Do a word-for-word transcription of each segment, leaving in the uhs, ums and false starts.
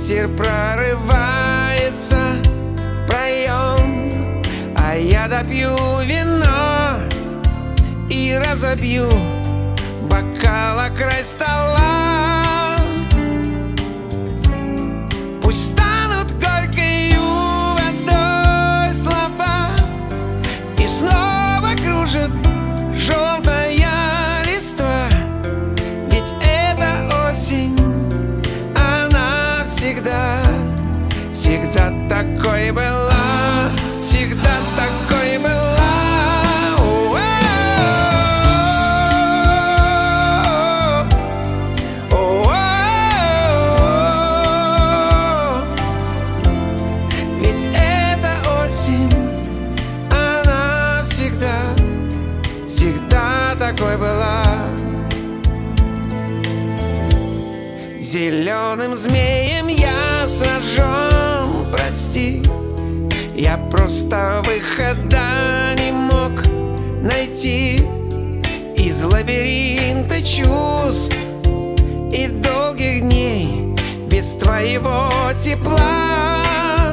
ветер прорывается в проем, а я допью вино и разобью бокал о край стола. Пусть станут горькою водой слова, и снова кружит желтая листва. Ведь эта осень, она всегда, всегда такой была, всегда такой была. Ведь эта осень, она всегда, всегда такой была. Зеленым змеем я сражен, прости, я просто выхода не мог найти из лабиринта чувств и долгих дней без твоего тепла.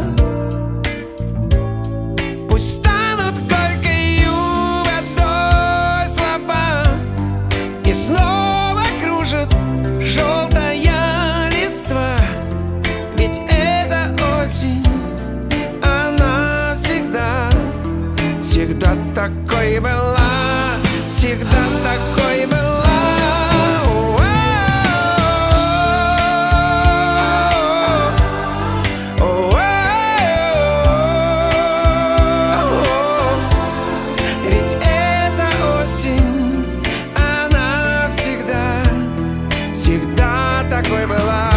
Пусть станут горькою водой слова, и снова кружит желтая листва. Ведь эта осень, она всегда, всегда такой была, всегда такой была. Ведь эта осень, она всегда, всегда такой была.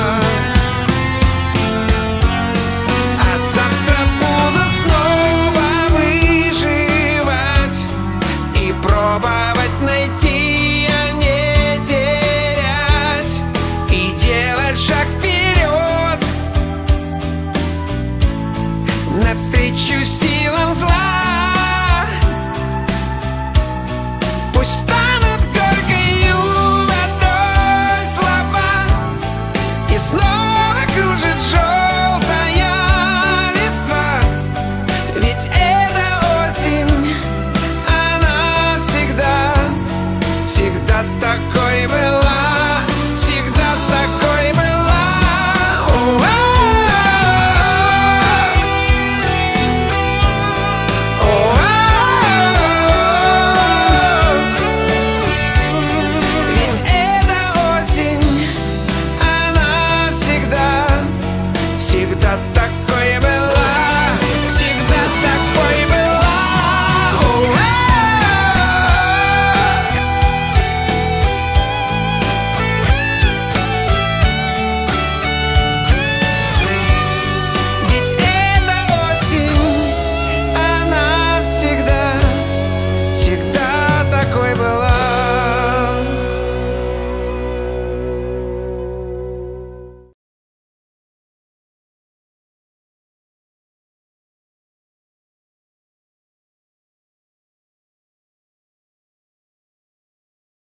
А завтра буду снова выживать и пробовать найти, а не терять, и делать шаг вперед навстречу себе.